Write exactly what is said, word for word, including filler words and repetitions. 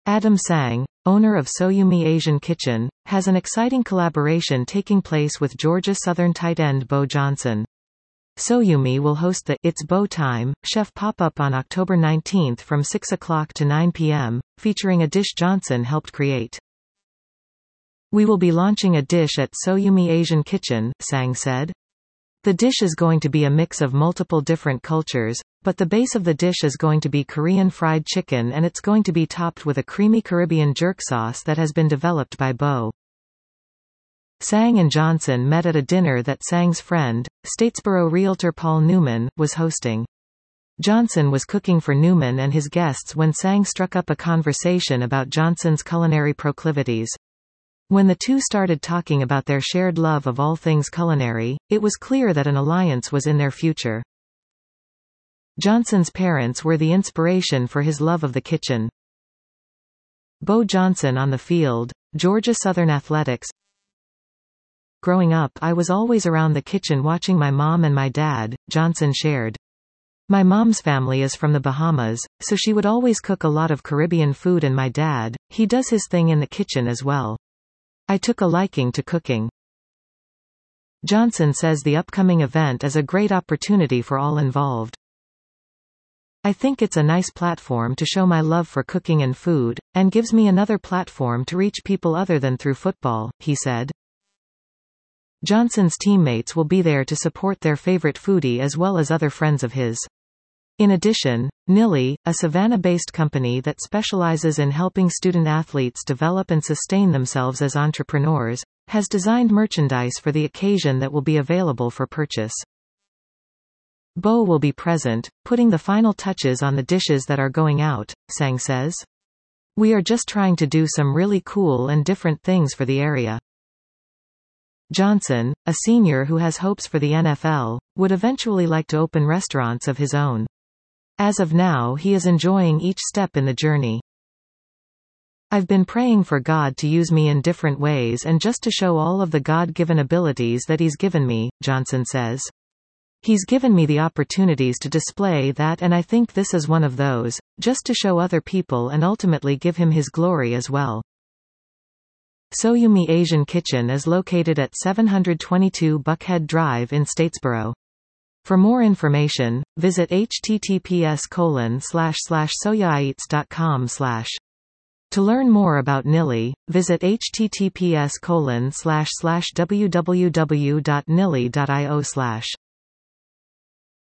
Adam Sang, owner of Soyumi Asian Kitchen, has an exciting collaboration taking place with Georgia Southern tight end Bo Johnson. Soyumi will host the It's Bo Time chef pop-up on October nineteenth from six o'clock to nine p m, featuring a dish Johnson helped create. "We will be launching a dish at Soyumi Asian Kitchen," Sang said. "The dish is going to be a mix of multiple different cultures, but the base of the dish is going to be Korean fried chicken and it's going to be topped with a creamy Caribbean jerk sauce that has been developed by Bo." Sang and Johnson met at a dinner that Sang's friend, Statesboro realtor Paul Newman, was hosting. Johnson was cooking for Newman and his guests when Sang struck up a conversation about Johnson's culinary proclivities. When the two started talking about their shared love of all things culinary, it was clear that an alliance was in their future. Johnson's parents were the inspiration for his love of the kitchen. Bo Johnson on the field, Georgia Southern Athletics. "Growing up, I was always around the kitchen watching my mom and my dad," Johnson shared. "My mom's family is from the Bahamas, so she would always cook a lot of Caribbean food, and my dad, he does his thing in the kitchen as well. I took a liking to cooking." Johnson says the upcoming event is a great opportunity for all involved. "I think it's a nice platform to show my love for cooking and food, and gives me another platform to reach people other than through football," he said. Johnson's teammates will be there to support their favorite foodie as well as other friends of his. In addition, Nilly, a Savannah-based company that specializes in helping student-athletes develop and sustain themselves as entrepreneurs, has designed merchandise for the occasion that will be available for purchase. Bo will be present, putting the final touches on the dishes that are going out, Sang says. "We are just trying to do some really cool and different things for the area." Johnson, a senior who has hopes for the N F L, would eventually like to open restaurants of his own. As of now, he is enjoying each step in the journey. "I've been praying for God to use me in different ways and just to show all of the God-given abilities that He's given me," Johnson says. "He's given me the opportunities to display that, and I think this is one of those, just to show other people and ultimately give Him His glory as well." Soyumi Asian Kitchen is located at seven twenty-two Buckhead Drive in Statesboro. For more information, visit h t t p s colon slash slash soyaeats dot com slash. To learn more about Nilly, visit h t t p s colon slash slash w w w dot nilly dot i o slash.